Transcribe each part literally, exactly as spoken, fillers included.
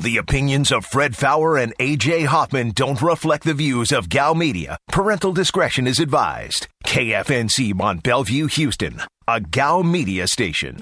The opinions of Fred Fowler and A J Hoffman don't reflect the views of G A L Media. Parental discretion is advised. K F N C Mont Bellevue, Houston, a G A L Media station.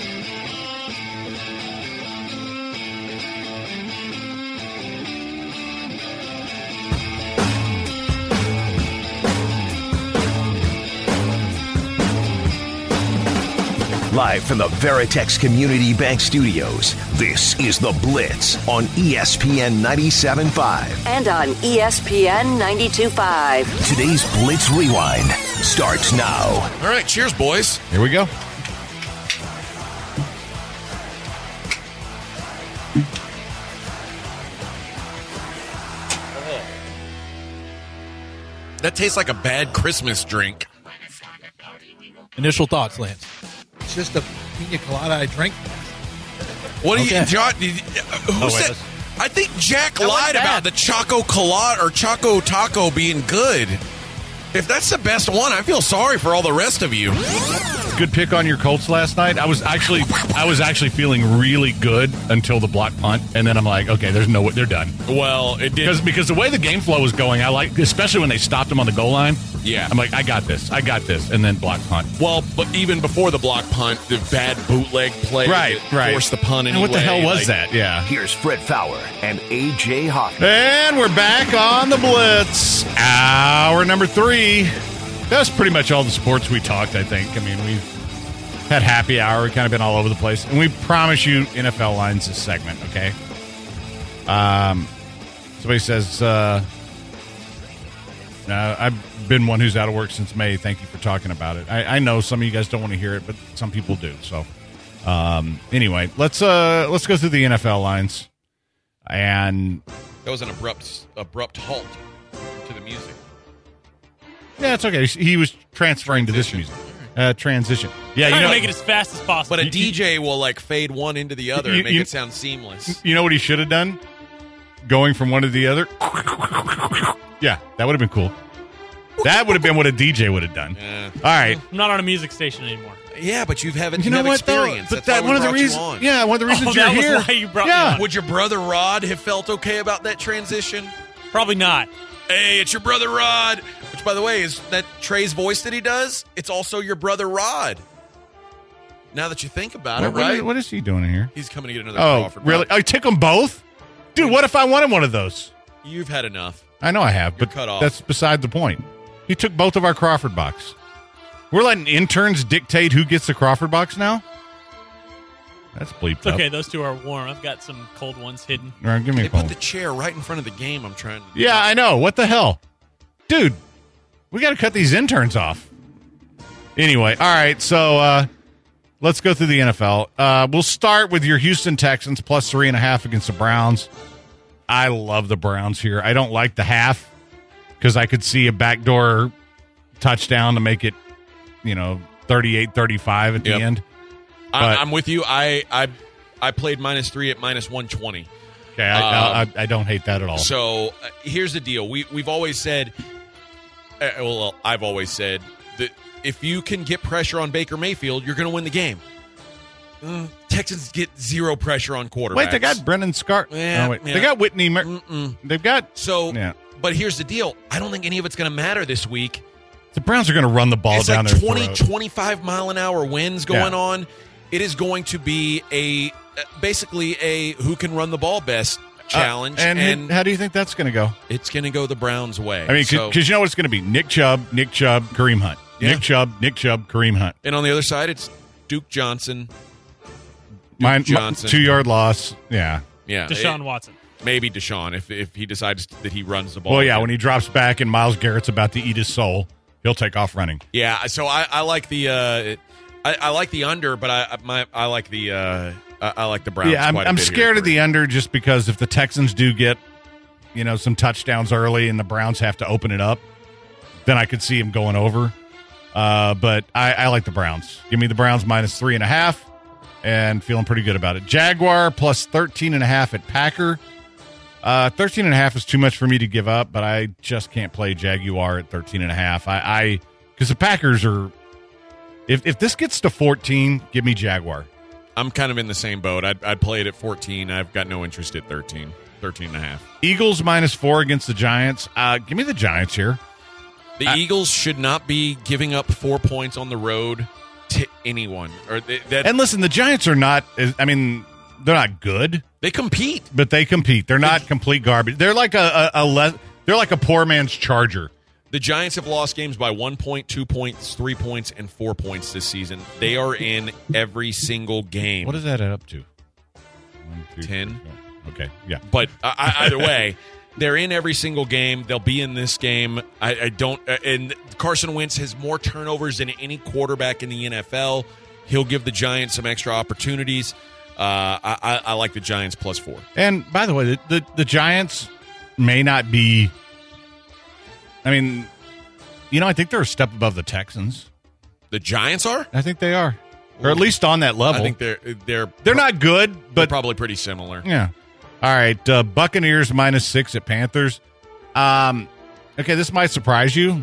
Live from the Veritex Community Bank Studios, this is The Blitz on E S P N ninety-seven point five. And on E S P N ninety-two point five. Today's Blitz Rewind starts now. All right, cheers, boys. Here we go. That tastes like a bad Christmas drink. Initial thoughts, Lance. It's just a pina colada I drank. What do Okay. you, John? Did, who Oh, wait, said? let's- I think Jack That wasn't lied bad. about the Choco Colada or Choco Taco being good. If that's the best one, I feel sorry for all the rest of you. Good pick on your Colts last night. I was actually, I was actually feeling really good until the block punt, and then I'm like, okay, there's no way they're done. Well, it did. Because because the way the game flow was going, I like, especially when they stopped him on the goal line. Yeah. I'm like, I got this, I got this, and then block punt. Well, but even before the block punt, the bad bootleg play Right, that right. forced the punt And anyway. what the hell was like- that? Yeah. Here's Fred Fowler and A J Hoffman. And we're back on the Blitz. Hour number three. That's pretty much all the sports we talked, I think. I mean, we've had happy hour. We've kind of been all over the place. And we promise you N F L lines this segment, okay? Um, somebody says, uh, uh, I've been one who's out of work since May. Thank you for talking about it. I, I know some of you guys don't want to hear it, but some people do. So, um, anyway, let's uh, let's go through the N F L lines. And That was an abrupt, abrupt halt to the music. yeah, it's okay. He was transferring to this music. Uh, transition. Yeah, Trying you know, to make it as fast as possible. But a You- D J will like fade one into the other You- and make you- it sound seamless. you know what he should have done? Going from one to the other. Yeah, that would have been cool. That would have been what a D J would have done. Yeah. All right. I'm not on a music station anymore. Yeah, but you haven't. You know have what, though? experience. But That's why that we one of the brought you reasons. on. Yeah, one of the reasons Oh, you're that was here. why you brought me yeah. on. Would your brother Rod have felt okay about that transition? Probably not. Hey, it's your brother Rod. Which, by the way, is that Trey's voice that he does? It's also your brother Rod. Now that you think about What, it, what right? is, what is he doing in here? He's coming to get another Oh, Crawford. really? Rod. I took them both, dude. What if I wanted one of those? You've had enough. I know I have, You're but cut off. that's beside the point. He took both of our Crawford box. We're letting interns dictate who gets the Crawford box now. That's bleeped It's okay. Those two are warm. I've got some cold ones hidden. up. All right, give me They a phone. put the chair right in front of the game. I'm trying to. Yeah, I know. What the hell? Dude, we got to cut these interns off. Anyway, all right, so uh, let's go through the N F L. Uh, we'll start with your Houston Texans plus three and a half against the Browns. I love the Browns here. I don't like the half because I could see a backdoor touchdown to make it, you know, thirty-eight thirty-five at Yep. the end. I, But- I'm with you. I, I I played minus three at minus one twenty. Okay, I, Um, I, I don't hate that at all. So uh, here's the deal. We we've always said. Uh, well, I've always said that if you can get pressure on Baker Mayfield, you're going to win the game. Uh, Texans get zero pressure on quarterbacks. Wait, they got Brennan Scar. Yeah, oh, wait. yeah. They got Whitney. Mer- Mm-mm. They've got. So, Yeah. but here's the deal. I don't think any of it's going to matter this week. The Browns are going to run the ball It's down like their twenty, throat. twenty-five mile an hour winds going Yeah. on. It is going to be a uh, basically a who can run the ball best challenge, Uh, and, and how do you think that's going to go? it's going to go the Browns' way. I mean, because So- you know what it's going to be: Nick Chubb, Nick Chubb, Kareem Hunt, Yeah. Nick Chubb, Nick Chubb, Kareem Hunt. and on the other side, it's Duke Johnson. Mine, Johnson. two yard loss. Yeah. Yeah, Deshaun it- Watson. maybe Deshaun if if he decides that he runs the ball. Well, yeah. again. When he drops back and Myles Garrett's about to eat his soul, he'll take off running. yeah. So I, I like the uh, I, I like the under, but I my I like the uh, I, I like the Browns. yeah, I'm, quite a I'm bit scared here. of the under just because if the Texans do get, you know, some touchdowns early and the Browns have to open it up, then I could see him going over. Uh, but I, I like the Browns. Give me the Browns minus three and a half and feeling pretty good about it. Jaguar plus thirteen and a half at Packer. Uh, thirteen and a half is too much for me to give up, but I just can't play Jaguar at thirteen and a half. I, I, because the Packers are, if, if this gets to fourteen, give me Jaguar. I'm kind of in the same boat. I'd, I'd play it at fourteen. I've got no interest at thirteen. thirteen and a half. Eagles minus four against the Giants. Uh, give me the Giants here. The I, Eagles should not be giving up four points on the road to anyone. Or they, that, and listen, the Giants are not, I mean, they're not good. They compete. But they compete. They're not complete garbage. They're like a, a, a le- they're like a poor man's Charger. The Giants have lost games by one point, two points, three points, and four points this season. They are in every single game. What does that add up to? One, two, Ten. three, four. Okay, yeah. But uh, either way, they're in every single game. They'll be in this game. I, I don't. Uh, and Carson Wentz has more turnovers than any quarterback in the N F L. He'll give the Giants some extra opportunities. Uh, I, I, I like the Giants plus four. And by the way, the, the, the Giants may not be. I mean, you know, I think they're a step above the Texans. The Giants are? I think they are, or at least on that level. I think they're they're they're not good, but they're probably pretty similar. Yeah. All right, uh, Buccaneers minus six at Panthers. Um, okay, this might surprise you.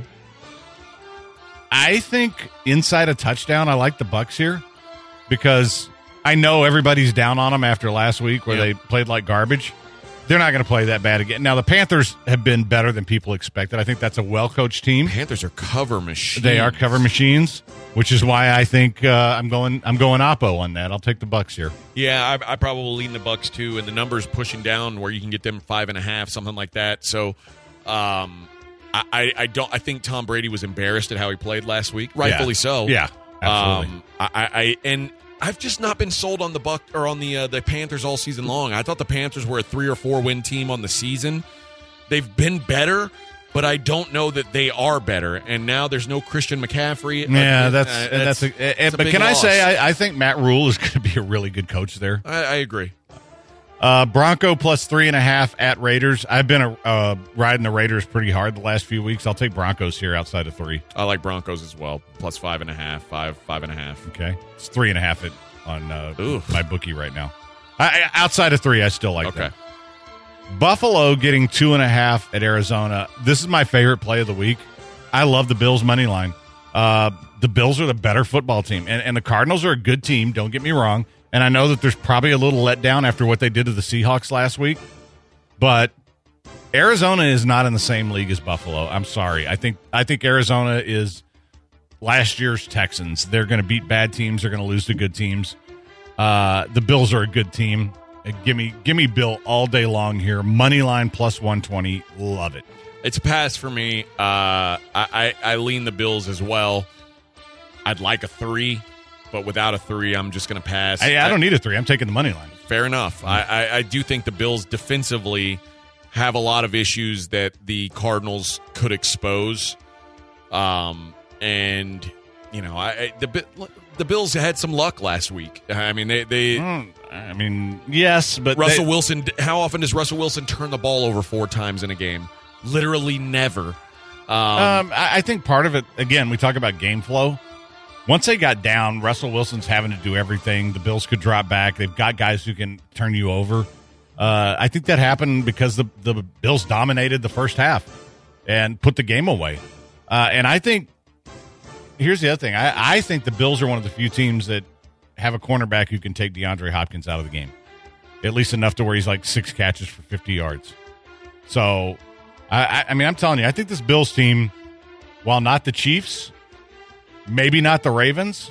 I think inside a touchdown, I like the Bucs here because I know everybody's down on them after last week where yep. they played like garbage. They're not going to play that bad again. Now, the Panthers have been better than people expected. I think that's a well-coached team. Panthers are cover machines. They are cover machines, which is why I think uh, I'm going I'm going Oppo on that. I'll take the Bucs here. Yeah, I, I probably lean the Bucs too, and the numbers pushing down where you can get them five and a half, something like that. So, um, I, I don't. I think Tom Brady was embarrassed at how he played last week, rightfully yeah. so. Yeah, absolutely. Um, I, I and. I've just not been sold on the Buck or on the uh, the Panthers all season long. I thought the Panthers were a three or four win team on the season. They've been better, but I don't know that they are better. And now there's no Christian McCaffrey. Yeah, uh, that's uh, that's. A, that's but a big can loss. I say I, I think Matt Rule is going to be a really good coach there. I, I agree. Uh, Bronco plus three and a half at Raiders. I've been a, uh, riding the Raiders pretty hard the last few weeks. I'll take Broncos here outside of three. I like Broncos as well. Plus five and a half, five, five and a half. Okay, it's three and a half at. On uh, Oof. my bookie right now. I, outside of three, I still like okay. them. Buffalo getting two and a half at Arizona. This is my favorite play of the week. I love the Bills money line. Uh, the Bills are the better football team, and, and the Cardinals are a good team. Don't get me wrong. And I know that there's probably a little letdown after what they did to the Seahawks last week, but Arizona is not in the same league as Buffalo. I'm sorry. I think I think Arizona is last year's Texans. They're going to beat bad teams. They're going to lose to good teams. Uh, the Bills are a good team. Uh, give me, give me Bill all day long here. Money line plus one twenty. Love it. It's a pass for me. Uh, I, I I lean the Bills as well. I'd like a three, but without a three, I'm just going to pass. I, I don't need a three. I'm taking the money line. Fair enough. Mm-hmm. I, I I do think the Bills defensively have a lot of issues that the Cardinals could expose. Um. And, you know, I, I the the Bills had some luck last week. I mean, they... they mm, I mean, yes, but... Russell they, Wilson, how often does Russell Wilson turn the ball over four times in a game? Literally never. Um, um, I, I think part of it, again, we talk about game flow. Once they got down, Russell Wilson's having to do everything. The Bills could drop back. They've got guys who can turn you over. Uh, I think that happened because the, the Bills dominated the first half and put the game away. Uh, and I think... Here's the other thing. I, I think the Bills are one of the few teams that have a cornerback who can take DeAndre Hopkins out of the game. At least enough to where he's like six catches for fifty yards. So, I, I mean, I'm telling you, I think this Bills team, while not the Chiefs, maybe not the Ravens,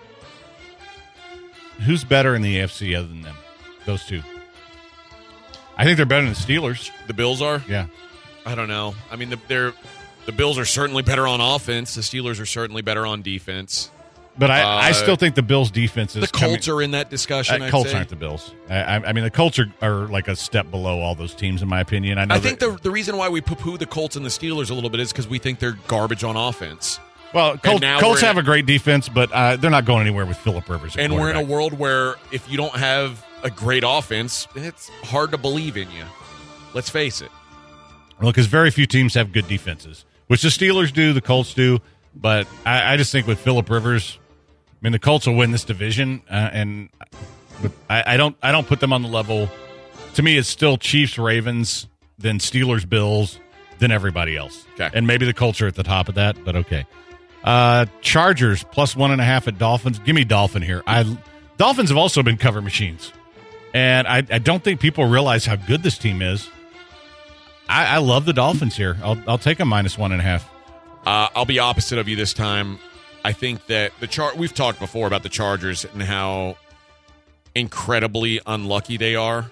who's better in the A F C other than them? Those two. I think they're better than the Steelers. the Bills are? Yeah. I don't know. I mean, the, they're... The Bills are certainly better on offense. The Steelers are certainly better on defense. But I, uh, I still think the Bills' defense is the Colts coming, are in that discussion. Uh, I'd Colts say. aren't the Bills. I, I mean, the Colts are, are like a step below all those teams, in my opinion. I know. I think that, the the reason why we poo-poo the Colts and the Steelers a little bit is because we think they're garbage on offense. well, Colts, now Colts we're have in- a great defense, but uh, they're not going anywhere with Phillip Rivers. at And we're in a quarterback. world where if you don't have a great offense, it's hard to believe in you. Let's face it. Well, because very few teams have good defenses, which the Steelers do, the Colts do. But I, I just think with Phillip Rivers, I mean, the Colts will win this division, uh, and but I, I don't, I don't put them on the level. To me, it's still Chiefs, Ravens, then Steelers, Bills, then everybody else. Okay. And maybe the Colts are at the top of that, but okay. Uh, Chargers plus one and a half at Dolphins. Give me Dolphin here. I Dolphins have also been cover machines. And I, I don't think people realize how good this team is. I, I love the Dolphins here. I'll, I'll take a minus one and a half. Uh, I'll be opposite of you this time. I think that the char- we've talked before about the Chargers and how incredibly unlucky they are.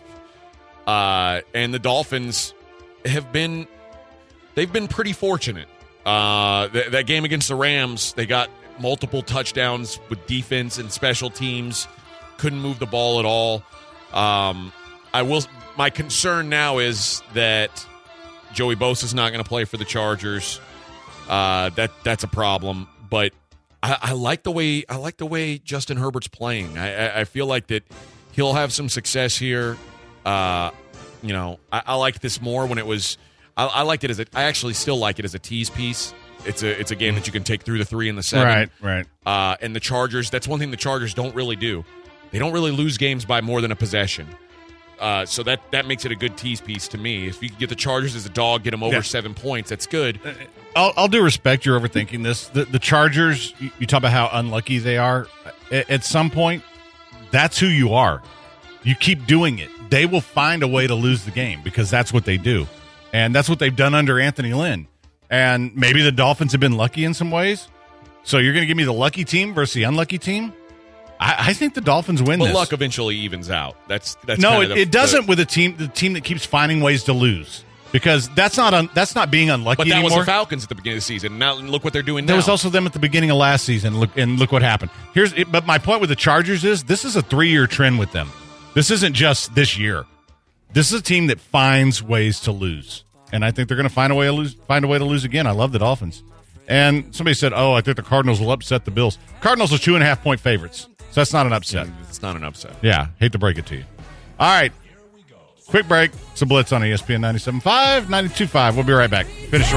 Uh, and the Dolphins have been, they've been pretty fortunate. Uh, th- that game against the Rams, they got multiple touchdowns with defense and special teams. Couldn't move the ball at all. Um, I will. My concern now is that Joey Bosa's not going to play for the Chargers. Uh, that that's a problem. But I, I like the way I like the way Justin Herbert's playing. I, I, I feel like that he'll have some success here. Uh, you know, I, I liked this more when it was. I, I liked it as a. I actually still like it as a tease piece. It's a it's a game that you can take through the three and the seven. Right, right. Uh, and the Chargers. That's one thing the Chargers don't really do. They don't really lose games by more than a possession. Uh, so that, that makes it a good tease piece to me. If you can get the Chargers as a dog, get them over yeah. seven points, that's good. I'll, I'll do respect you're overthinking this. The, the Chargers, you, you talk about how unlucky they are. At, at some point, that's who you are. You keep doing it. They will find a way to lose the game because that's what they do. And that's what they've done under Anthony Lynn. And maybe the Dolphins have been lucky in some ways. So you're going to give me the lucky team versus the unlucky team? I, I think the Dolphins win but this. luck eventually evens out. That's that's no, kind it, of the, it doesn't the, with a team the team that keeps finding ways to lose because that's not un, that's not being unlucky But that anymore. was the Falcons at the beginning of the season. Now look what they're doing now. There was also them at the beginning of last season. Look and look what happened. Here's it, but my point with the Chargers is this is a three year trend with them. This isn't just this year. This is a team that finds ways to lose, and I think they're going to find a way to lose. Find a way to lose again. I love the Dolphins. And somebody said, "Oh, I think the Cardinals will upset the Bills." Cardinals are two and a half point favorites. So that's not an upset. It's not an upset. Yeah, hate to break it to you. All right, quick break. Some Blitz on E S P N ninety-seven point five, ninety-two point five. We'll be right back. Finish.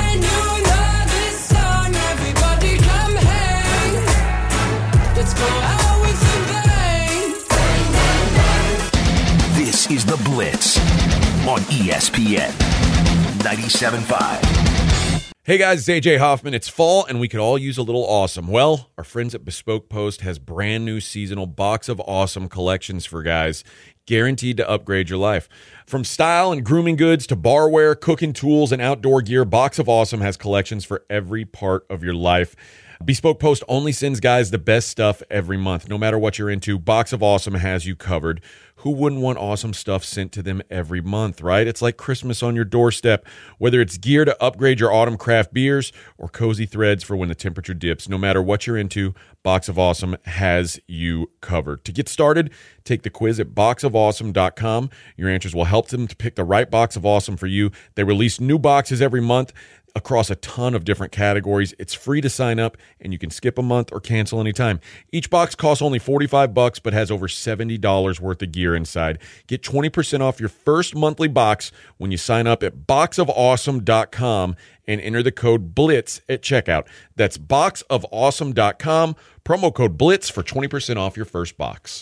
This is The Blitz on E S P N ninety-seven point five. Hey guys, it's A J Hoffman. It's fall and we could all use a little awesome. Well, our friends at Bespoke Post has brand new seasonal Box of Awesome collections for guys, guaranteed to upgrade your life. From style and grooming goods to barware, cooking tools, and outdoor gear, Box of Awesome has collections for every part of your life. Bespoke Post only sends guys the best stuff every month. No matter what you're into, Box of Awesome has you covered. Who wouldn't want awesome stuff sent to them every month, right? It's like Christmas on your doorstep. Whether it's gear to upgrade your autumn craft beers or cozy threads for when the temperature dips, no matter what you're into, Box of Awesome has you covered. To get started, take the quiz at box of awesome dot com. Your answers will help them to pick the right Box of Awesome for you. They release new boxes every month across a ton of different categories. It's free to sign up, and you can skip a month or cancel anytime. Each box costs only forty-five bucks, but has over seventy dollars worth of gear inside. Get twenty percent off your first monthly box when you sign up at box of awesome dot com and enter the code BLITZ at checkout. That's box of awesome dot com, promo code BLITZ for twenty percent off your first box.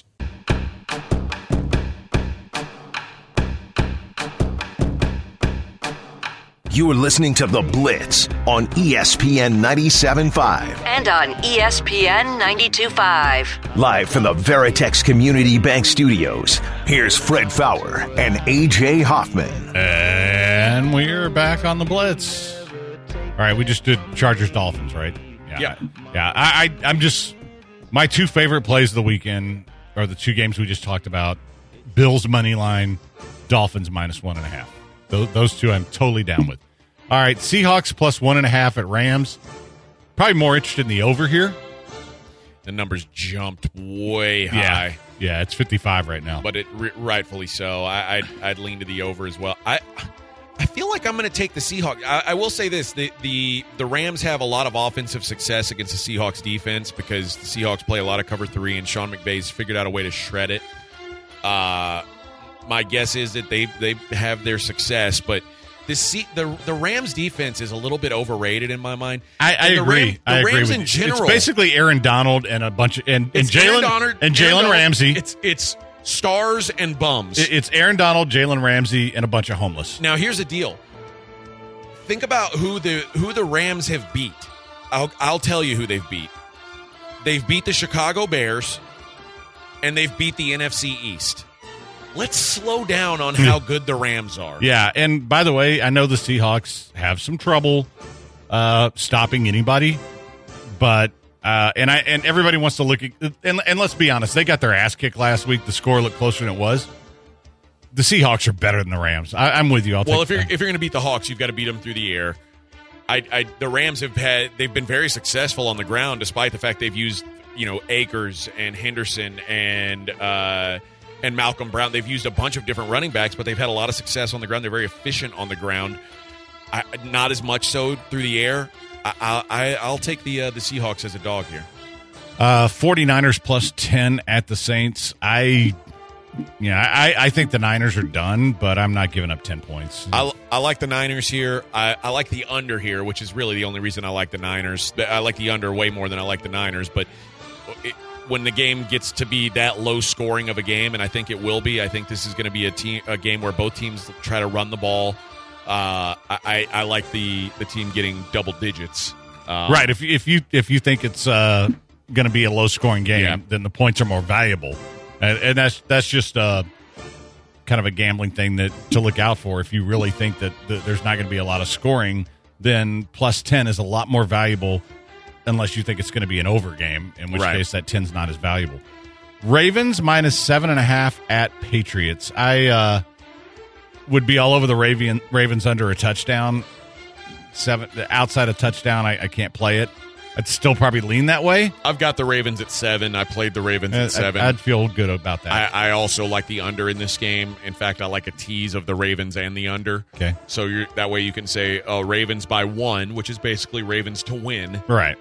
You are listening to The Blitz on E S P N ninety-seven point five. And on E S P N ninety-two point five. Live from the Veritex Community Bank Studios, here's Fred Fowler and A J Hoffman. And we're back on The Blitz. All right, we just did Chargers-Dolphins, right? Yeah. Yeah. yeah. I, I, I'm just, my two favorite plays of the weekend are the two games we just talked about. Bills money line, Dolphins minus one and a half. Those, those two I'm totally down with. All right, Seahawks plus one and a half at Rams. Probably more interested in the over here. The numbers jumped way high. Yeah, yeah, it's fifty-five right now. But it r- rightfully so. I, I'd, I'd lean to the over as well. I I feel like I'm going to take the Seahawks. I, I will say this: the, the the Rams have a lot of offensive success against the Seahawks defense because the Seahawks play a lot of cover three, and Sean McVay's figured out a way to shred it. Uh, my guess is that they they have their success, but the C, the the Rams defense is a little bit overrated in my mind. I, I the agree. Ram, the I agree Rams with in you. general, It's basically Aaron Donald and a bunch of and, and it's Aaron Jalen Donald, and Aaron Jalen Donald, Ramsey. It's it's stars and bums. It- It's Aaron Donald, Jalen Ramsey, and a bunch of homeless. Now here's the deal. Think about who the who the Rams have beat. I'll I'll tell you who they've beat. They've beat the Chicago Bears. and they've beat the N F C East. Let's slow down on how good the Rams are. Yeah, and by the way, I know the Seahawks have some trouble uh, stopping anybody, but uh, and I and everybody wants to look at and, and let's be honest, they got their ass kicked last week. The score looked closer than it was. The Seahawks are better than the Rams. I, I'm with you. I'll well, take if you're that. if you're going to beat the Hawks, you've got to beat them through the air. I, I the Rams have had they've been very successful on the ground, despite the fact they've used you know Akers and Henderson and uh, and Malcolm Brown. They've used a bunch of different running backs, but they've had a lot of success on the ground. They're very efficient on the ground. I, not as much so through the air. I, I I'll take the uh, the Seahawks as a dog here. Uh, 49ers plus ten at the Saints. I. Yeah, I, I think the Niners are done, but I'm not giving up ten points. I, I like the Niners here. I, I like the under here, which is really the only reason I like the Niners. I like the under way more than I like the Niners, but it, when the game gets to be that low scoring of a game, and I think it will be, I think this is going to be a team a game where both teams try to run the ball. Uh, I, I like the, the team getting double digits. Um, right. If, if you if you think it's uh, going to be a low scoring game, Yeah. then the points are more valuable. And, and that's that's just uh, kind of a gambling thing that to look out for. If you really think that, that there's not going to be a lot of scoring, then plus ten is a lot more valuable unless you think it's going to be an over game, in which Right. case that ten's not as valuable. Ravens minus seven and a half at Patriots. I uh, would be all over the Raven, Ravens under a touchdown. Seven outside a touchdown, I, I can't play it. I'd still probably lean that way. I've got the Ravens at seven. I played the Ravens Uh, at seven. I'd, I'd feel good about that. I, I also like the under in this game. In fact, I like a tease of the Ravens and the under. Okay. So you're, that way you can say uh, Ravens by one, which is basically Ravens to win, Right.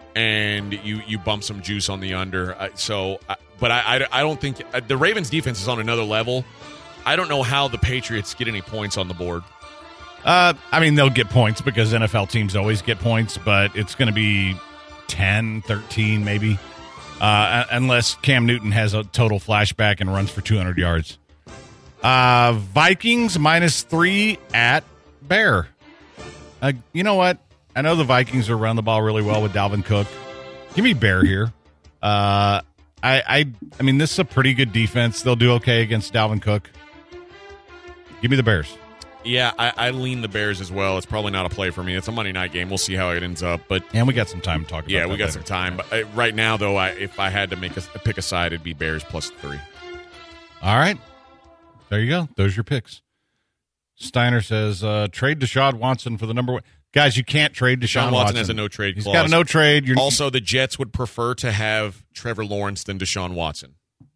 and you you bump some juice on the under. I, so, I, but I, I I don't think uh, the Ravens defense is on another level. I don't know how the Patriots get any points on the board. Uh, I mean, they'll get points because N F L teams always get points, but it's going to be ten, thirteen maybe, uh, unless Cam Newton has a total flashback and runs for two hundred yards. Uh, Vikings minus three at Bear. Uh, you know what? I know the Vikings are running the ball really well with Dalvin Cook. Give me Bear here. Uh, I, I, I mean, this is a pretty good defense. They'll do okay against Dalvin Cook. Give me the Bears. Yeah, I, I lean the Bears as well. It's probably not a play for me. It's a Monday night game. We'll see how it ends up. But And we got some time to talk about yeah, that we got later. some time. But uh, right now, though, I, if I had to make a pick a side, it'd be Bears plus three. All right. There you go. Those are your picks. Steiner says, uh, trade Deshaun Watson for the number one. Guys, you can't trade Deshaun, Deshaun Watson Watson. has a no trade He's clause. got a no trade. You're, Also, the Jets would prefer to have Trevor Lawrence than Deshaun Watson.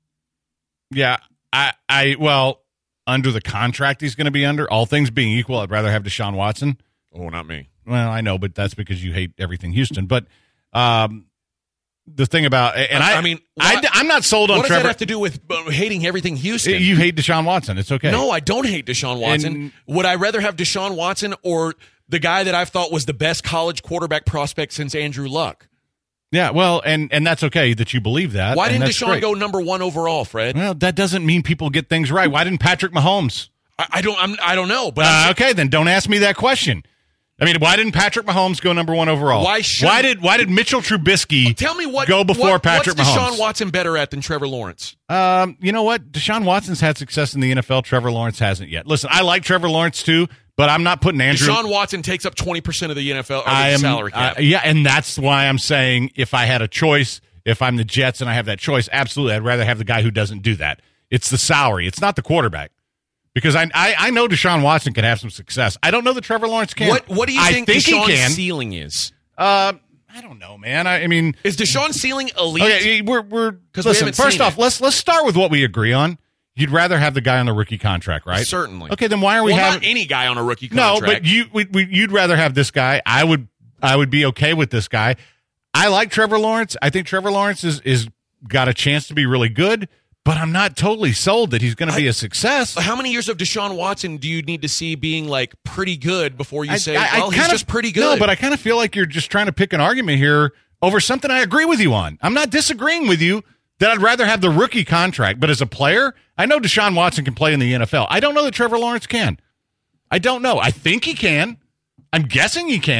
yeah, I, I, well, under the contract he's going to be under, all things being equal, I'd rather have Deshaun Watson. Oh, not me. Well, I know, but that's because you hate everything Houston. But um, the thing about, and I, I mean, I, what- I'm not sold on What does Trevor. that have to do with uh, hating everything Houston? You hate Deshaun Watson. It's okay. No, I don't hate Deshaun Watson. And- Would I rather have Deshaun Watson or the guy that I've thought was the best college quarterback prospect since Andrew Luck? Yeah, well, and, and that's okay that you believe that. Why and didn't that's Deshaun great. go number one overall, Fred? Well, that doesn't mean people get things right. Why didn't Patrick Mahomes? I, I don't. I'm, I don't know. But I'm Uh, okay, then don't ask me that question. I mean, why didn't Patrick Mahomes go number one overall? Why should- Why did Why did Mitchell Trubisky tell me what go before what, Patrick what's Mahomes? Deshaun Watson better at than Trevor Lawrence? Um, you know what? Deshaun Watson's had success in the N F L. Trevor Lawrence hasn't yet. Listen, I like Trevor Lawrence too, but I'm not putting Andrew. Deshaun Watson takes up twenty percent of the N F L or the I am, salary cap. uh, yeah, and that's why I'm saying if I had a choice, if I'm the Jets and I have that choice, absolutely, I'd rather have the guy who doesn't do that. It's the salary. It's not the quarterback. Because I, I I know Deshaun Watson can have some success. I don't know that Trevor Lawrence can. what What do you I think, think he Deshaun's can. ceiling is? Uh, I don't know, man. I, I mean, Is Deshaun's ceiling elite? okay, we're we're 'Cause we listen. haven't First seen off, it. let's let's start with what we agree on. You'd rather have the guy on the rookie contract, right? Certainly. Okay, then why are we well, having not any guy on a rookie no? contract. But you we, we, you'd rather have this guy. I would I would be okay with this guy. I like Trevor Lawrence. I think Trevor Lawrence is is got a chance to be really good, but I'm not totally sold that he's going to be a success. How many years of Deshaun Watson do you need to see being like pretty good before you I- say, I- I well, he's kinda- just pretty good? No, but I kind of feel like you're just trying to pick an argument here over something I agree with you on. I'm not disagreeing with you that I'd rather have the rookie contract, but as a player, I know Deshaun Watson can play in the N F L. I don't know that Trevor Lawrence can. I don't know. I think he can. I'm guessing he can.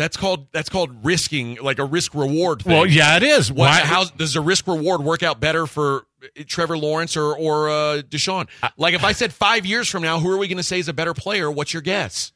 That's called that's called risking, like a risk reward thing. Well, yeah, it is. What, Why? how does the risk reward work out better for Trevor Lawrence or or uh, Deshaun? Like if I said five years from now, who are we going to say is a better player? What's your guess?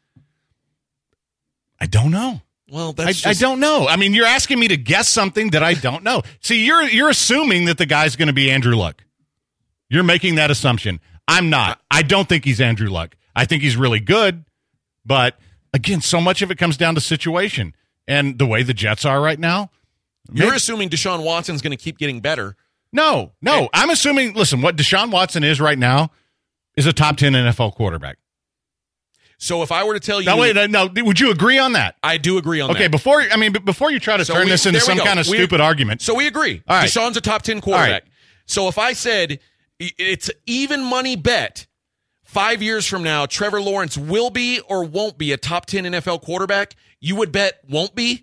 I don't know. Well, I, that's I just, don't know. I mean, you're asking me to guess something that I don't know. See, you're you're assuming that the guy's going to be Andrew Luck. You're making that assumption. I'm not. I don't think he's Andrew Luck. I think he's really good, but again, so much of it comes down to situation and the way the Jets are right now. You're Maybe, assuming Deshaun Watson's going to keep getting better. no, no. And- I'm assuming. Listen, what Deshaun Watson is right now is a top ten N F L quarterback. So if I were to tell you, Now, wait, no. Would you agree on that? I do agree on Okay, that. before I mean, b- before you try to So turn we- this into there we some go. kind of We- stupid argument, So we agree. All right. Deshaun's a top ten quarterback. All right. So if I said i- it's even money bet, five years from now, Trevor Lawrence will be or won't be a top ten N F L quarterback, you would bet won't be?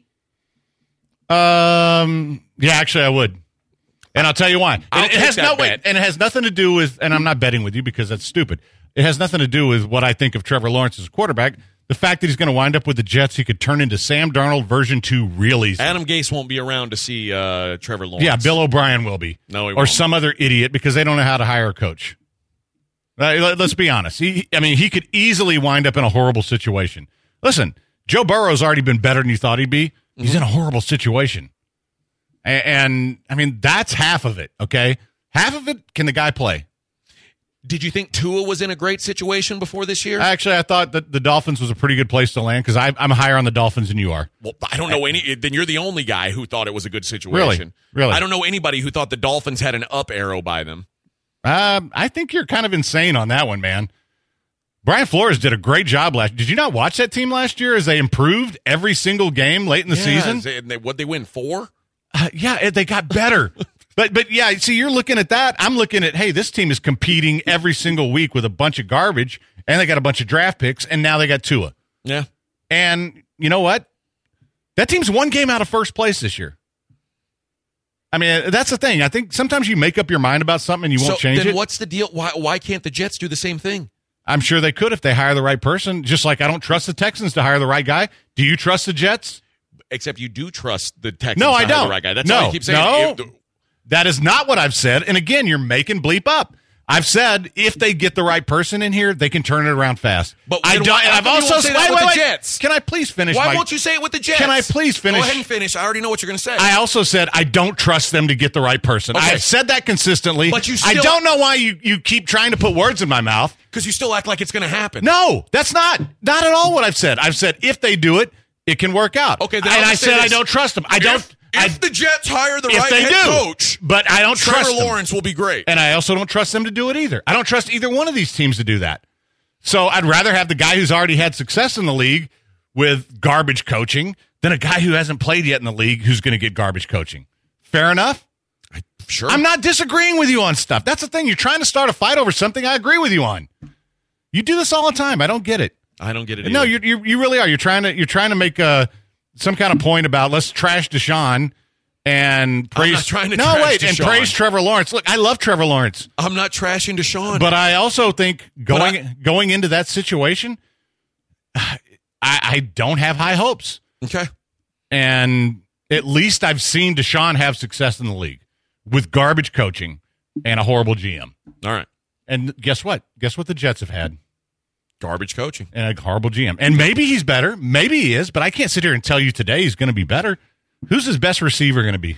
Um. Yeah, actually, I would, and I'll tell you why. I'll And it take has that no wait, bet. and it has nothing to do with. And I'm not betting with you because that's stupid. It has nothing to do with what I think of Trevor Lawrence as a quarterback. The fact that he's going to wind up with the Jets, he could turn into Sam Darnold version two real easy. Adam Gase won't be around to see uh, Trevor Lawrence. Yeah, Bill O'Brien will be, No, he or won't. some other idiot because they don't know how to hire a coach. Uh, let- Let's be honest. He, I mean, he could easily wind up in a horrible situation. Listen, Joe Burrow's already been better than you thought he'd be. He's Mm-hmm. in a horrible situation. And, and, I mean, that's half of it, okay? Half of it, can the guy play? Did you think Tua was in a great situation before this year? Actually, I thought that the Dolphins was a pretty good place to land because I'm higher on the Dolphins than you are. Well, I don't know any. Then you're the only guy who thought it was a good situation. Really? Really? I don't know anybody who thought the Dolphins had an up arrow by them. Um, I think you're kind of insane on that one, man. Brian Flores did a great job last. Did you not watch that team last year as they improved every single game late in the season? They, they, what they win four? Uh, yeah, they got better. but but yeah, see, you're looking at that. I'm looking at, hey, this team is competing every single week with a bunch of garbage, and they got a bunch of draft picks, and now they got Tua. Yeah. And you know what? That team's one game out of first place this year. I mean, that's the thing. I think sometimes you make up your mind about something and you won't so change then it. what's the deal? Why why can't the Jets do the same thing? I'm sure they could if they hire the right person. Just like I don't trust the Texans to hire the right guy. Do you trust the Jets? Except you do trust the Texans. No, to I hire don't. The right guy. That's no, all I keep saying. no, You- that is not what I've said. And again, you're making bleep up. I've said if they get the right person in here, they can turn it around fast. But I then don't. why- and how I've come you also won't say that wait, with wait, the wait. Jets? Can I please finish? Why my, won't you say it with the Jets? Can I please finish? Go ahead and finish. I already know what you're going to say. I also said I don't trust them to get the right person. Okay. I've said that consistently. But you I still- don't know why you, you keep trying to put words in my mouth. Because you still act like it's going to happen. No, that's not not at all what I've said. I've said if they do it, it can work out. Okay, then and I'll I just say said I this. don't trust them. I don't. If, if I, the Jets hire the if right they head do, coach, but I don't Trevor trust them. Lawrence will be great. And I also don't trust them to do it either. I don't trust either one of these teams to do that. So I'd rather have the guy who's already had success in the league with garbage coaching than a guy who hasn't played yet in the league who's going to get garbage coaching. Fair enough? Sure. I'm not disagreeing with you on stuff. That's the thing. You're trying to start a fight over something I agree with you on. You do this all the time. I don't get it. I don't get it. No, either. you you you really are. You're trying to you're trying to make uh, some kind of point about let's trash Deshaun and praise. not trying to no, trash wait, and Deshaun. praise Trevor Lawrence. Look, I love Trevor Lawrence, I'm not trashing Deshaun. but I also think going I- going into that situation, I, I don't have high hopes. okay. And at least I've seen Deshaun have success in the league with garbage coaching and a horrible G M. All right. And guess what? Guess what the Jets have had? Garbage coaching. And a horrible G M. And maybe he's better. Maybe he is, but I can't sit here and tell you today he's going to be better. Who's his best receiver going to be?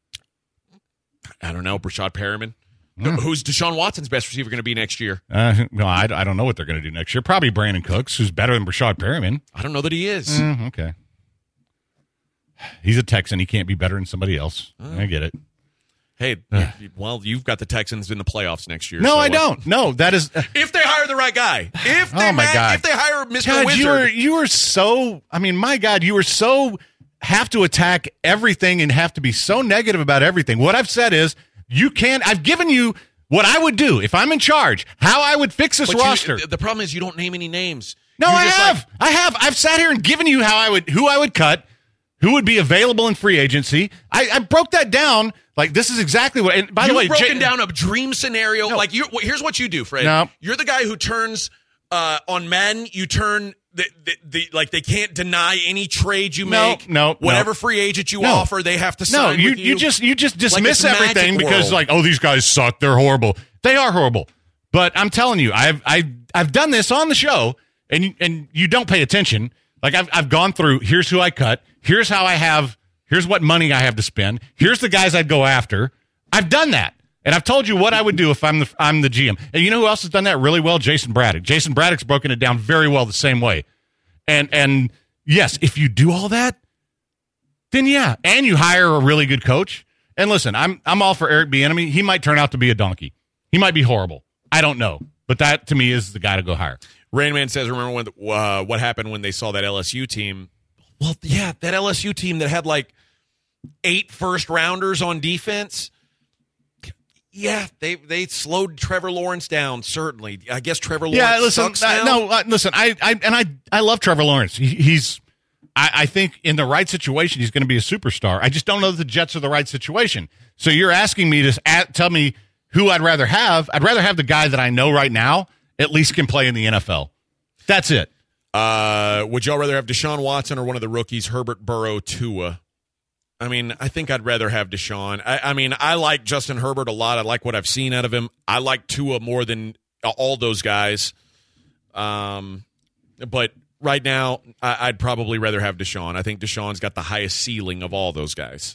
I don't know. Brashad Perriman. Who's Deshaun Watson's best receiver going to be next year? Uh, no, I, I don't know what they're going to do next year. Probably Brandon Cooks, who's better than Brashad Perriman. I don't know that he is. Mm, okay. He's a Texan. He can't be better than somebody else. I get it. Hey, well, you've got the Texans in the playoffs next year. No, so, I uh, don't. No, that is. If they hire the right guy, if they Oh, my ma- God. if they hire Mister God, Wizard, you are you are so. I mean, my God, you are so have to attack everything and have to be so negative about everything. What I've said is you can. I've given you what I would do if I'm in charge. How I would fix this but you- roster. the problem is you don't name any names. no, You're I just have. like, I have. I've sat here and given you how I would who I would cut, who would be available in free agency. I, I broke that down. Like this is exactly what. And by You've the way, broken Jay- down a dream scenario. No. Like you, here's what you do, Fred. No. You're the guy who turns uh, on Madden. You turn the, the, the, like they can't deny any trade you No, make. no, whatever no. free agent you No. offer, they have to No, sign you, with you. you just you just dismiss it's Magic everything because World. like, oh, these guys suck. They're horrible. They are horrible. But I'm telling you, I've I've I've done this on the show, and you, and you don't pay attention. Like I've I've gone through. Here's who I cut. Here's how I have. Here's what money I have to spend. Here's the guys I'd go after. I've done that, and I've told you what I would do if I'm the I'm the G M. And you know who else has done that really well? Jason Braddock. Jason Braddock's broken it down very well the same way. And and yes, if you do all that, then yeah, and you hire a really good coach. And listen, I'm I'm all for Eric Bieniemy. He might turn out to be a donkey. He might be horrible. I don't know. But that, to me, is the guy to go hire. Rain Man says, remember when the, uh, what happened when they saw that L S U team? Well, yeah, that L S U team that had like eight first-rounders on defense. Yeah, they they slowed Trevor Lawrence down, certainly. I guess Trevor Lawrence Yeah, listen, sucks uh, now. no, uh, listen, I, I and I I love Trevor Lawrence. He, he's, I, I think in the right situation, he's going to be a superstar. I just don't know that the Jets are the right situation. So you're asking me to at, tell me who I'd rather have. I'd rather have the guy that I know right now at least can play in the N F L. That's it. Uh, would y'all rather have Deshaun Watson or one of the rookies, Herbert, Burrow, Tua? I mean, I think I'd rather have Deshaun. I, I mean, I like Justin Herbert a lot. I like what I've seen out of him. I like Tua more than all those guys. Um, but right now, I, I'd probably rather have Deshaun. I think Deshaun's got the highest ceiling of all those guys.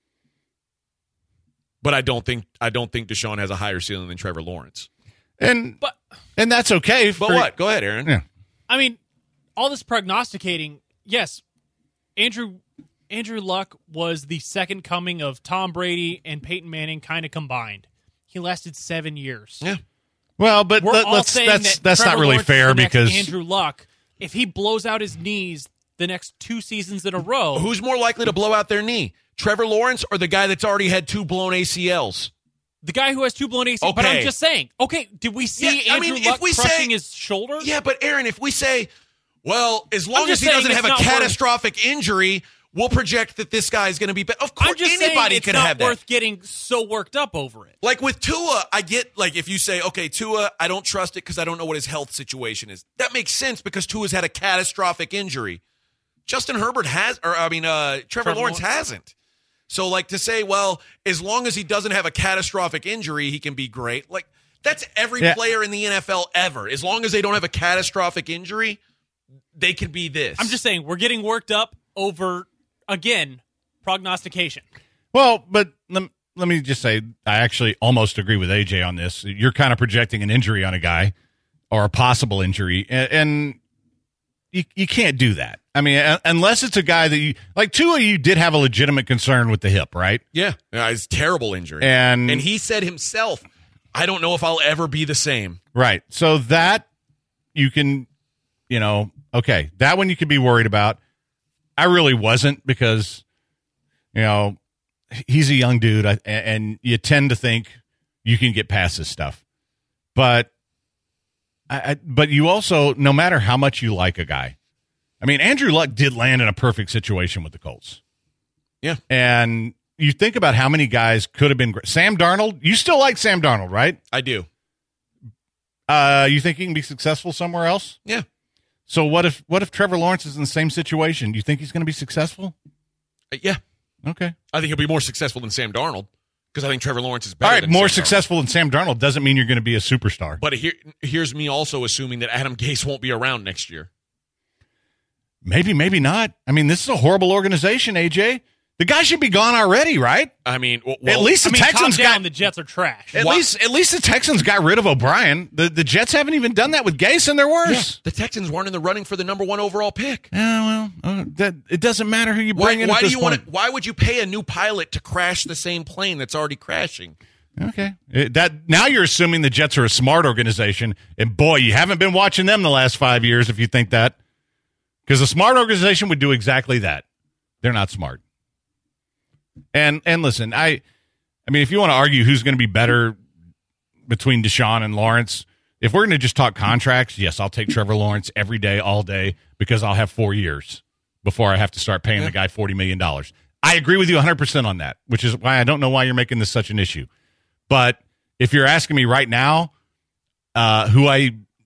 But I don't think I don't think Deshaun has a higher ceiling than Trevor Lawrence. And But and that's okay. But for- what? Go ahead, Aaron. Yeah. I mean, all this prognosticating, yes, Andrew Andrew Luck was the second coming of Tom Brady and Peyton Manning kind of combined. He lasted seven years. Yeah. Well, but We're let, all let's saying that's that that's Trevor not really Lawrence is fair the next because Andrew Luck, if he blows out his knees the next two seasons in a row, Who's more likely to blow out their knee? Trevor Lawrence or the guy that's already had two blown A C Ls? the guy who has two blown A C Ls. But Okay. I'm just saying, okay, did we see Yeah, I Andrew mean, if Luck we crushing say- his shoulder? Yeah, but Aaron, if we say, well, as long I'm as just he saying doesn't it's have a not worth- catastrophic injury, we'll project that this guy is going to be better. Of I'm course, just anybody saying it's could not have that. worth getting so worked up over it. Like with Tua, I get, like, if you say, okay, Tua, I don't trust it because I don't know what his health situation is. That makes sense because Tua's had a catastrophic injury. Justin Herbert has, or I mean, uh, Trevor, Trevor Lawrence Lawrence. hasn't. So, like, to say, well, as long as he doesn't have a catastrophic injury, he can be great. Like, that's every Yeah. player in the N F L ever. As long as they don't have a catastrophic injury, they can be this. I'm just saying, we're getting worked up over, again, prognostication. Well, but let, let me just say, I actually almost agree with A J on this. You're kind of projecting an injury on a guy or a possible injury, and, and you, you can't do that. I mean, uh, unless it's a guy that you like. Tua, you did have a legitimate concern with the hip, right? Yeah, yeah, it's a terrible injury. And And he said himself, I don't know if I'll ever be the same. right, so that you can, you know, okay, that one you could be worried about. I really wasn't because, you know, he's a young dude, I- and you tend to think you can get past this stuff. But, I, I, but you also, no matter how much you like a guy, I mean, Andrew Luck did land in a perfect situation with the Colts. Yeah. And you think about how many guys could have been great. Sam Darnold, you still like Sam Darnold, right? I do. Uh, you think he can be successful somewhere else? Yeah. So what if what if Trevor Lawrence is in the same situation? Do you think he's going to be successful? Uh, Yeah. Okay. I think he'll be more successful than Sam Darnold because I think Trevor Lawrence is better All right, than more Sam Darnold. successful than Sam Darnold doesn't mean you're going to be a superstar. But here, here's me also assuming that Adam Gase won't be around next year. Maybe, maybe not. I mean, this is a horrible organization, A J. The guy should be gone already, right? I mean, w- At well, least the I mean, Texans top down, got the Jets are trash. at Why- least at least the Texans got rid of O'Brien. The the Jets haven't even done that with Gase, and they're worse. the Texans weren't in the running for the number one overall pick. Yeah, well, uh, that it doesn't matter who you Why, bring in. why at do this you point. want to? Why would you pay a new pilot to crash the same plane that's already crashing? Okay, It- that now you're assuming the Jets are a smart organization, and boy, you haven't been watching them the last five years if you think that, because a smart organization would do exactly that. They're not smart. And and listen, I, I mean, if you want to argue who's going to be better between Deshaun and Lawrence, if we're going to just talk contracts, yes, I'll take Trevor Lawrence every day, all day, because I'll have four years before I have to start paying Yeah. the guy forty million dollars. I agree with you one hundred percent on that, which is why I don't know why you're making this such an issue. But if you're asking me right now, uh, who I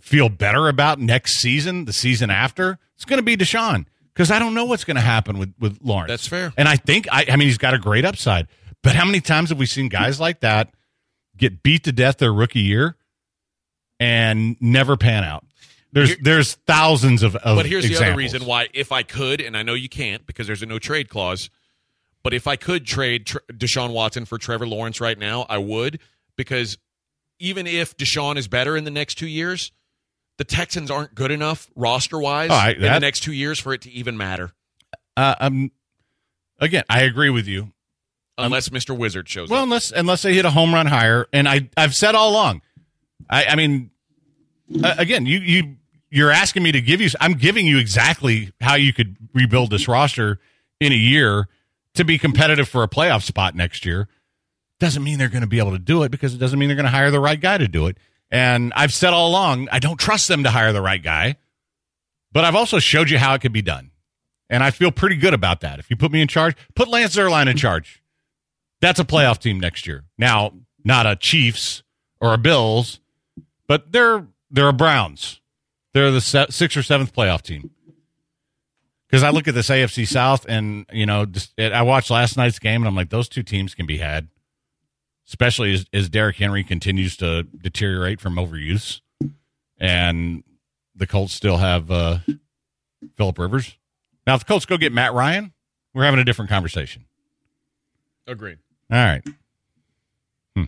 feel better about next season, the season after, it's going to be Deshaun, because I don't know what's going to happen with, with Lawrence. That's fair. And I think, I, I mean, he's got a great upside. But how many times have we seen guys like that get beat to death their rookie year and never pan out? There's Here, there's thousands of, of But here's examples. the other reason why, if I could, and I know you can't because there's a no trade clause, but if I could trade Tr- Deshaun Watson for Trevor Lawrence right now, I would, because even if Deshaun is better in the next two years, the Texans aren't good enough roster-wise oh, I, in that, the next two years for it to even matter. Uh, um, again, I agree with you. Unless um, Mister Wizard shows well, up. unless unless they hit a home run higher, and I I've said all along, I, I mean, uh, again, you you you're asking me to give you, I'm giving you exactly how you could rebuild this roster in a year to be competitive for a playoff spot next year. Doesn't mean they're going to be able to do it, because it doesn't mean they're going to hire the right guy to do it. And I've said all along, I don't trust them to hire the right guy, but I've also showed you how it could be done, and I feel pretty good about that. If you put me in charge, put Lance Zierlein in charge. That's a playoff team next year. Now, not a Chiefs or a Bills, but they're they're a Browns. They're the se- sixth or seventh playoff team. Because I look at this A F C South, and you know, just, it, I watched last night's game, and I'm like, those two teams can be had, especially as, as Derrick Henry continues to deteriorate from overuse, and the Colts still have uh, Phillip Rivers. Now, if the Colts go get Matt Ryan, we're having a different conversation. Agreed. All right. Hmm.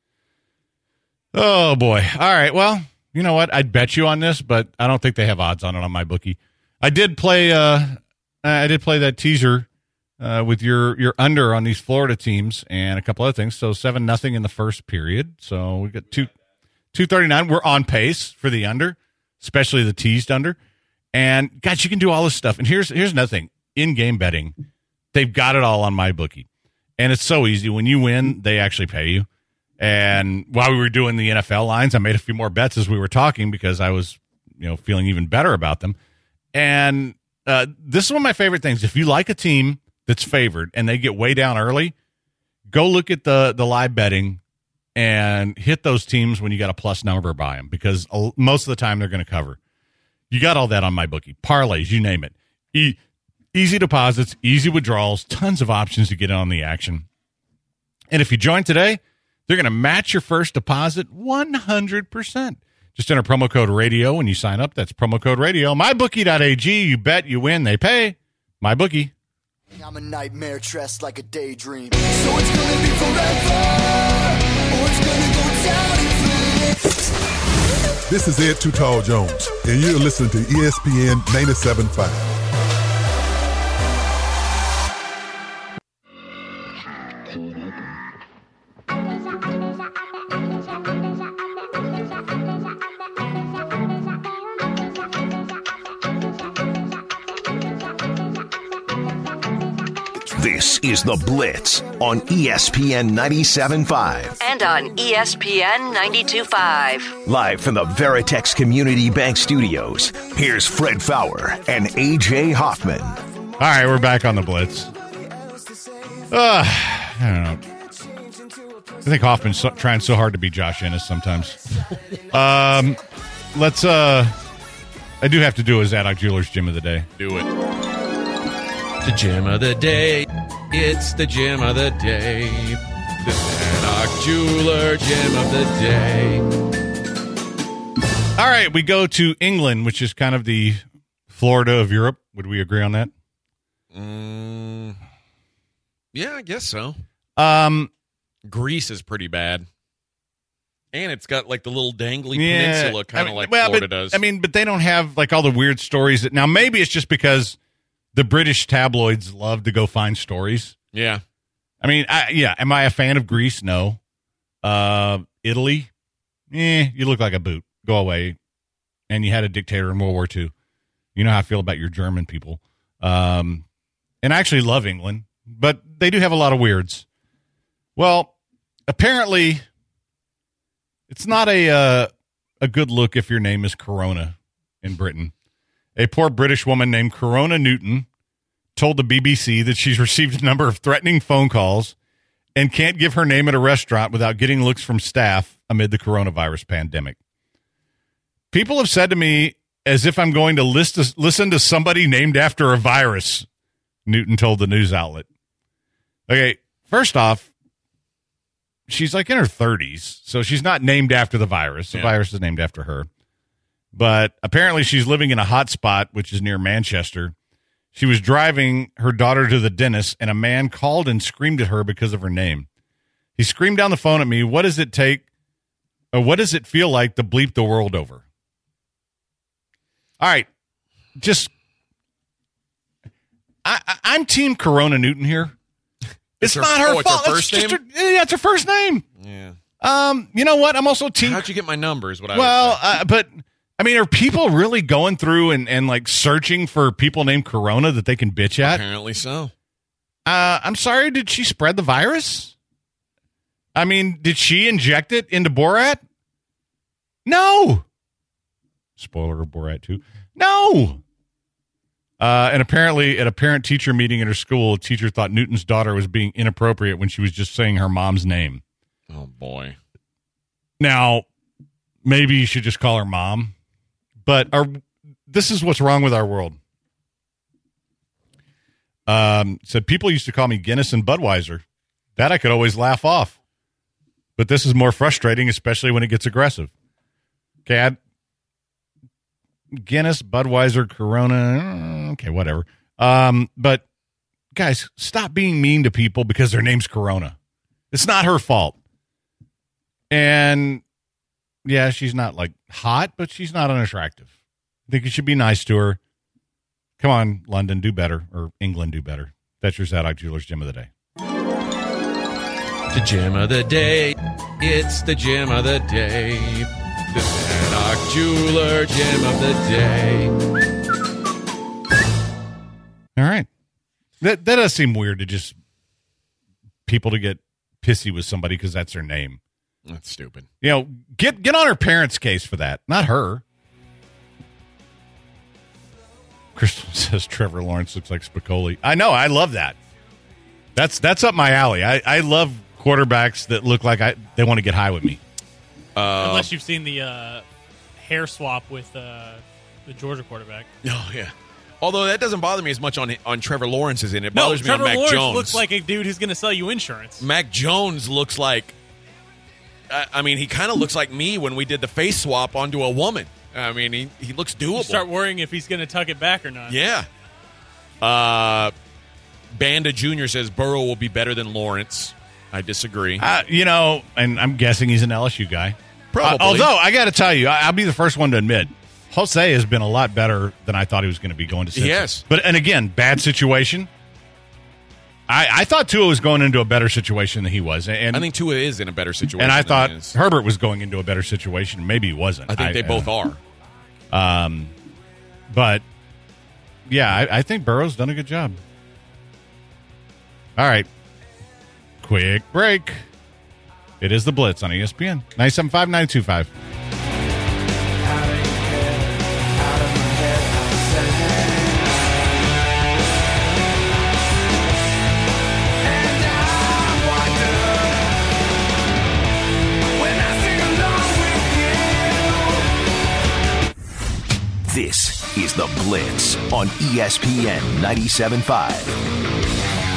Oh, boy. All right. Well, you know what? I'd bet you on this, but I don't think they have odds on it on my bookie. I did play uh, I did play that teaser uh, with your, your under on these Florida teams and a couple other things. So seven nothing in the first period. So we got two two thirty-nine. We're on pace for the under, especially the teased under. And, guys, you can do all this stuff. And here's here's another thing. In-game betting, they've got it all on my bookie. And it's so easy. When you win, they actually pay you. And while we were doing the N F L lines, I made a few more bets as we were talking because I was, you know, feeling even better about them. And uh, this is one of my favorite things. If you like a team that's favored and they get way down early, go look at the the live betting and hit those teams when you got a plus number by them, because most of the time they're going to cover. You got all that on my bookie. Parlays, you name it. E- Easy deposits, easy withdrawals, tons of options to get in on the action. And if you join today, they're going to match your first deposit one hundred percent. Just enter promo code radio when you sign up. That's promo code radio. my bookie dot a g. You bet, you win, they pay. MyBookie. I'm a nightmare dressed like a daydream. So it's going to be forever, or it's going to go down in flames. This is Ed Too Tall Jones, and you're listening to E S P N ninety-seven point five. This is The Blitz on E S P N ninety-seven point five. And on E S P N ninety-two point five. Live from the Veritex Community Bank Studios, here's Fred Faour and A J Hoffman. All right, we're back on The Blitz. Uh, I don't know. I think Hoffman's so, trying so hard to be Josh Ennis sometimes. um, let's, uh, I do have to do a Zadok Jewelers Gym of the Day. Do it. The gym of the day. It's the gym of the day. The Zadok Jeweler Gym of the day. All right, we go to England, which is kind of the Florida of Europe. Would we agree on that? Mm, yeah, I guess so. Um, Greece is pretty bad. And it's got like the little dangly yeah, peninsula, kind of I mean, like well, Florida but, does. I mean, but they don't have like all the weird stories that now maybe it's just because the British tabloids love to go find stories. Yeah. I mean, I, yeah. Am I a fan of Greece? No. Uh, Italy? Eh, you look like a boot. Go away. And you had a dictator in World War Two. You know how I feel about your German people. Um, and I actually love England, but they do have a lot of weirds. Well, apparently it's not a uh, a good look if your name is Corona in Britain. A poor British woman named Corona Newton told the B B C that she's received a number of threatening phone calls and can't give her name at a restaurant without getting looks from staff amid the coronavirus pandemic. People have said to me as if I'm going to list to, listen to somebody named after a virus, Newton told the news outlet. Okay, first off, she's like in her thirties, so she's not named after the virus. The Yeah. virus is named after her. But apparently she's living in a hot spot, which is near Manchester. She was driving her daughter to the dentist, and a man called and screamed at her because of her name. He screamed down the phone at me, what does it take, or what does it feel like to bleep the world over? All right, just, I, I, I'm Team Corona Newton here. It's, It's her- not her oh, it's her fault. first just name? her- yeah, it's her first name. Yeah. Um, you know what? I'm also Team. How'd you get my numbers? What I Well, would say. uh, but I mean, are people really going through and, and like searching for people named Corona that they can bitch at? Apparently so. Uh, I'm sorry. Did she spread the virus? I mean, did she inject it into Borat? No. Spoiler of Borat two. No. Uh, and apparently, at a parent-teacher meeting at her school, a teacher thought Newton's daughter was being inappropriate when she was just saying her mom's name. Oh, boy. Now, maybe you should just call her mom. But our, this is what's wrong with our world. Um, said people used to call me Guinness and Budweiser. That I could always laugh off. But this is more frustrating, especially when it gets aggressive. Okay, I'd, Guinness, Budweiser, Corona, okay, whatever. Um, but guys, stop being mean to people because their name's Corona. It's not her fault. And yeah, she's not like hot, but she's not unattractive. I think you should be nice to her. Come on, London, do better, or England, do better. That's your Zadok Jewelers Gem of the Day. The gem of the day. It's the gem of the day. The Zadok Jeweler gem of the day. All right. That that does seem weird to just people to get pissy with somebody because that's their name. That's stupid. You know, get get on her parents' case for that, not her. Crystal says Trevor Lawrence looks like Spicoli. I know. I love that. That's that's up my alley. I, I love quarterbacks that look like I they want to get high with me. Uh, Unless you've seen the uh, hair swap with uh, the Georgia quarterback. Oh, yeah. Although that doesn't bother me as much on on Trevor Lawrence as in it No, bothers Trevor me on Mac Lawrence Jones. looks like a dude who's going to sell you insurance. Mac Jones looks like, I, I mean, he kind of looks like me when we did the face swap onto a woman. I mean, he, he looks doable. You start worrying if he's going to tuck it back or not. Yeah. Uh, Banda Junior says Burrow will be better than Lawrence. I disagree. Uh, you know, and I'm guessing he's an L S U guy. Probably. Uh, although, I got to tell you, I, I'll be the first one to admit, Jose has been a lot better than I thought he was going to be going to Cincy. Yes. But, and again, bad situation. I, I thought Tua was going into a better situation than he was. And I think Tua is in a better situation. And I than thought he is. Herbert was going into a better situation. Maybe he wasn't. I think they both uh, are. Um, but, yeah, I, I think Burrow's done a good job. All right. Quick break. It is the Blitz on E S P N. nine seven five, nine two five. This is The Blitz on E S P N ninety-seven point five.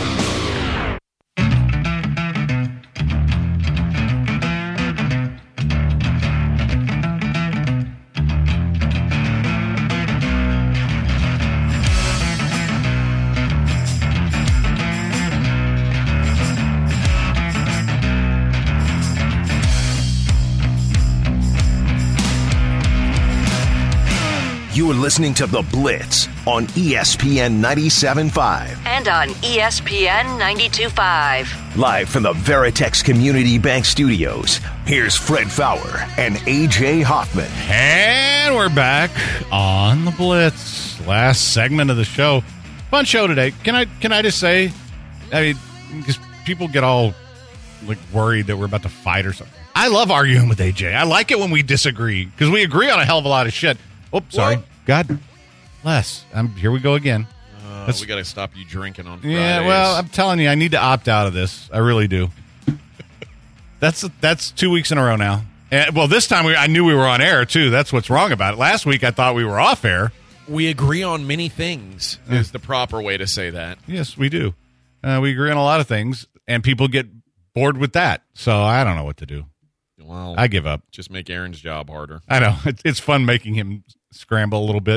You are listening to The Blitz on E S P N ninety-seven point five. And on E S P N ninety-two point five. Live from the Veritex Community Bank Studios, here's Fred Fowler and A J Hoffman. And we're back on the Blitz. Last segment of the show. Fun show today. Can I can I just say, I mean, because people get all like worried that we're about to fight or something. I love arguing with A J. I like it when we disagree because we agree on a hell of a lot of shit. Oh, sorry. Well- God, Les. I'm here. We go again. Uh, That's- we got to stop you drinking on Fridays. Yeah, well, I'm telling you, I need to opt out of this. I really do. that's that's two weeks in a row now. And, well, this time we, I knew we were on air, too. That's what's wrong about it. Last week I thought we were off air. We agree on many things is the proper way to say that. Yes, we do. Uh, we agree on a lot of things, and people get bored with that. So I don't know what to do. Well, I give up. Just make Aaron's job harder. I know. It's, it's fun making him scramble a little bit.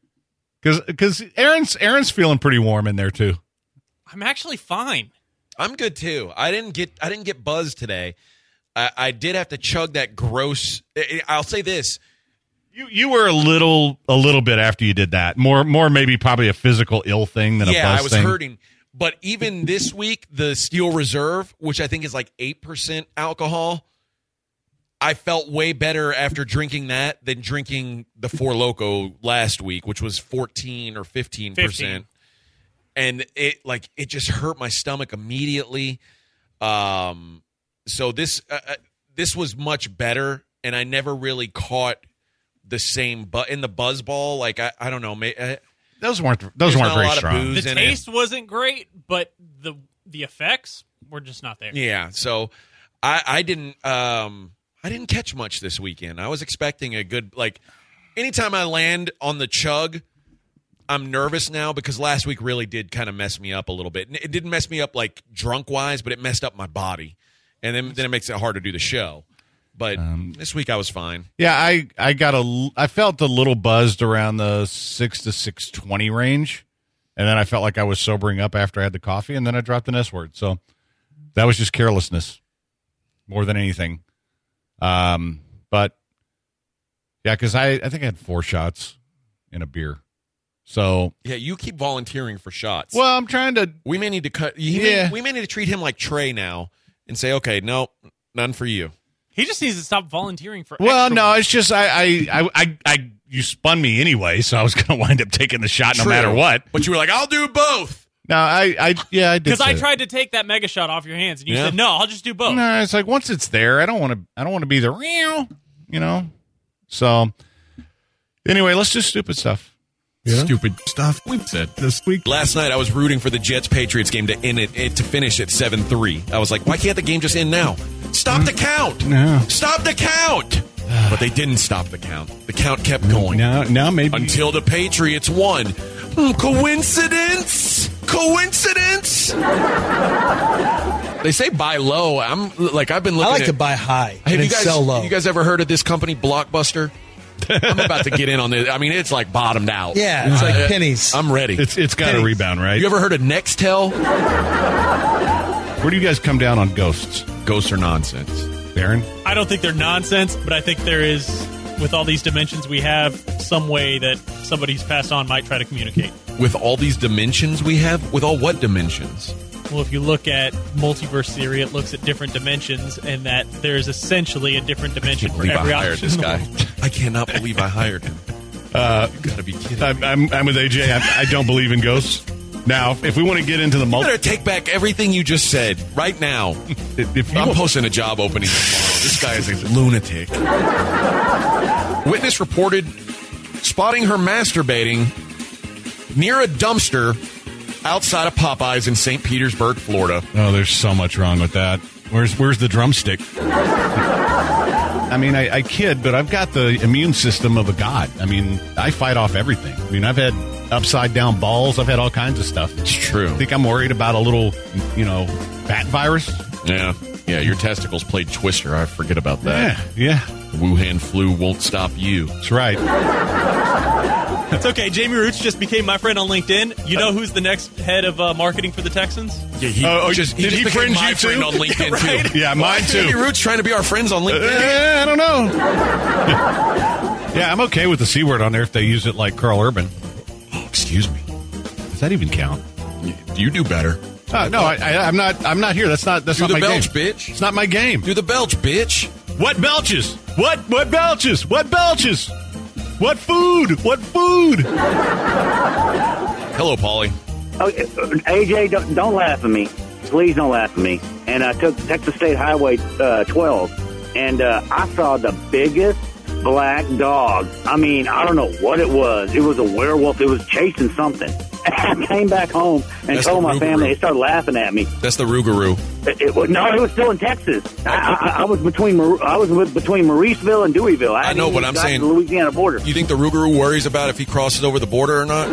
Because Aaron's, Aaron's feeling pretty warm in there, too. I'm actually fine. I'm good, too. I didn't get I didn't get buzzed today. I, I did have to chug that gross – I'll say this. You you were a little a little bit after you did that. More more maybe probably a physical ill thing than yeah, a buzz I was thing. hurting. But even this week, the Steel Reserve, which I think is like eight percent alcohol, I felt way better after drinking that than drinking the Four Loko last week, which was fourteen or fifteen percent. And it like it just hurt my stomach immediately. Um, so this uh, this was much better, and I never really caught the same but in the buzz ball. Like I, I don't know, may, uh, those weren't those weren't very strong. The taste wasn't great, but the the effects were just not there. Yeah, so I, I didn't um I didn't catch much this weekend. I was expecting a good like anytime I land on the chug, I'm nervous now because last week really did kind of mess me up a little bit. It didn't mess me up like drunk wise, but it messed up my body, and then then it makes it hard to do the show. But um, this week I was fine. Yeah, I, I got a I felt a little buzzed around the six to six twenty range, and then I felt like I was sobering up after I had the coffee, and then I dropped an S word. So that was just carelessness more than anything. Um, but yeah, because I, I think I had four shots in a beer. So yeah, you keep volunteering for shots. Well, I'm trying to. We may need to cut. He yeah, may, we may need to treat him like Trey now and say, okay, no, none for you. He just needs to stop volunteering for. Well, extra no, ones. it's just I, I, I, I, I, you spun me anyway, so I was going to wind up taking the shot no True. matter what. But you were like, I'll do both. No, I, I, yeah, I did. Because I that. tried to take that mega shot off your hands, and you Yeah. said, "No, I'll just do both." No, it's like once it's there, I don't want to. I don't want to be the real, you know. So anyway, let's do stupid stuff. Yeah. Stupid stuff we said this week. Last night I was rooting for the Jets-Patriots game to end it, it to finish at seven three. I was like, why can't the game just end now? Stop the count. No. Stop the count. But they didn't stop the count. The count kept going. Now, now maybe Until the Patriots won. Hmm, coincidence? Coincidence? They say buy low. I'm like I've been looking I like at, to buy high Have and you then guys sell low. you guys ever heard of this company Blockbuster? I'm about to get in on this. I mean, it's like bottomed out. Yeah, it's like Uh, pennies. I'm ready. it's it's got to rebound, right? You ever heard of Nextel? Where do you guys come down on ghosts, Ghosts are nonsense. Baron? I don't think they're nonsense, but I think there is, with all these dimensions we have, some way that somebody who's passed on might try to communicate. With all these dimensions we have? With all what dimensions? Well, if you look at multiverse theory, it looks at different dimensions, and that there is essentially a different dimension for believe every I hired option this in the guy. world. I cannot believe I hired him. Uh, You gotta be kidding. I'm, I'm, I'm with A J. I, I don't believe in ghosts. Now, if we want to get into the You multi, better take back everything you just said right now. if you I'm want- posting a job opening tomorrow. This guy is a lunatic. Witness reported spotting her masturbating near a dumpster outside of Popeyes in Saint Petersburg, Florida. oh, there's so much wrong with that. Where's where's the drumstick? I mean, I, I kid, but I've got the immune system of a god. I mean, I fight off everything. I mean, I've had upside down balls. I've had all kinds of stuff. It's true. I think I'm worried about a little, you know, bat virus. Yeah. Yeah, your testicles played Twister. I forget about that. Yeah, yeah, The Wuhan flu won't stop you. that's right. It's okay. Jamie Roots just became my friend on LinkedIn. You know who's the next head of uh, marketing for the Texans? Yeah, he Oh, oh, just, did just he became friend my you too? friend on LinkedIn Right? too. Yeah, mine Why is Jamie too. Roots trying to be our friends on LinkedIn. Eh, I don't know. Yeah, I'm okay with the C word on there if they use it like Carl Urban. Oh, excuse me. Does that even count? You do better. Uh, no, I, I, I'm not. I'm not here. That's not. That's Do not the my belch, game. bitch. It's not my game. Do the belch, bitch. What belches? What? What belches? What belches? What food? What food? Hello, Paulie. Oh, A J, don't, don't laugh at me. Please don't laugh at me. And I took Texas State Highway uh, twelve, and uh, I saw the biggest black dog. I mean, I don't know what it was. It was a werewolf. It was chasing something. I came back home and That's told the my Rougarou. family. They started laughing at me. That's the Rougarou. It, it, was- no, it was still in Texas. I, I, I was between Mar- I was with, between Mauriceville and Deweyville. I, I know, hadn't but even I'm gotten saying- to the Louisiana border. You think the Rougarou worries about if he crosses over the border or not?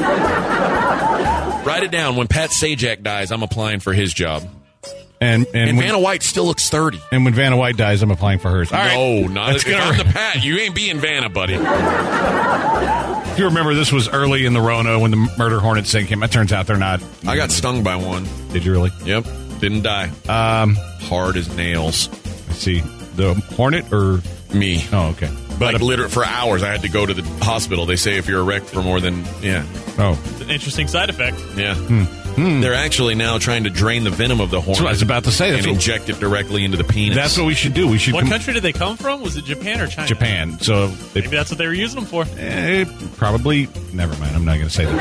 Write it down. When Pat Sajak dies, I'm applying for his job. And and, And when, Vanna White still looks thirty. and when Vanna White dies, I'm applying for hers. All right. No, not That's if gonna- I'm the Pat. You ain't being Vanna, buddy. If you remember, this was early in the Rona when the murder hornets thing came. It turns out they're not. I got stung by one. Did you really? Yep. Didn't die. Um, Hard as nails. let's see. The hornet or Me. oh, okay. But like uh, literally for hours, I had to go to the hospital. They say if you're erect for more than yeah, oh, It's an interesting side effect. yeah. They're actually now trying to drain the venom of the hornet. that's what I was about to say. That's and what, inject it directly into the penis. that's what we should do. We should What com- country did they come from? Was it Japan or China? Japan. So they Maybe that's what they were using them for. eh, probably. Never mind. I'm not going to say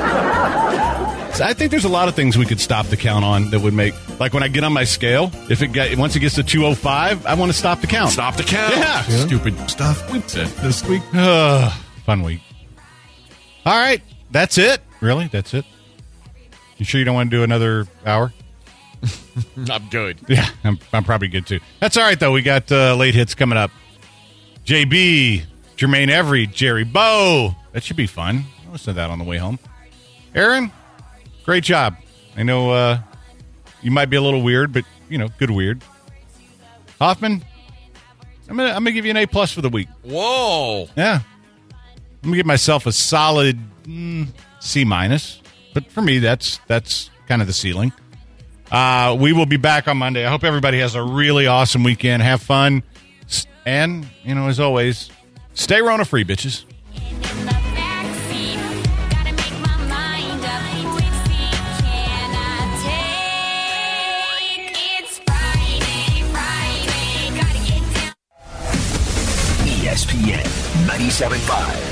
that. So I think there's a lot of things we could stop the count on that would make, like when I get on my scale, if it get, once it gets to two oh five, I want to stop the count. Stop the count. Yeah. Stupid stuff we said. This week. Uh, fun week. All right. That's it. Really? That's it? You sure you don't want to do another hour? I'm good. Yeah, I'm, I'm probably good too. That's all right, though. We got uh, late hits coming up. J B, Jermaine Every, Jerry Bow. That should be fun. I'll listen to that on the way home. Aaron, great job. I know uh, you might be a little weird, but, you know, good weird. Hoffman, I'm going to I'm gonna give you an A plus for the week. Whoa. Yeah. I'm going to give myself a solid mm, C minus. But for me, that's that's kind of the ceiling. Uh, we will be back on Monday. I hope everybody has a really awesome weekend. Have fun. S- And, you know, as always, stay Rona free, bitches. E S P N ninety-seven point five.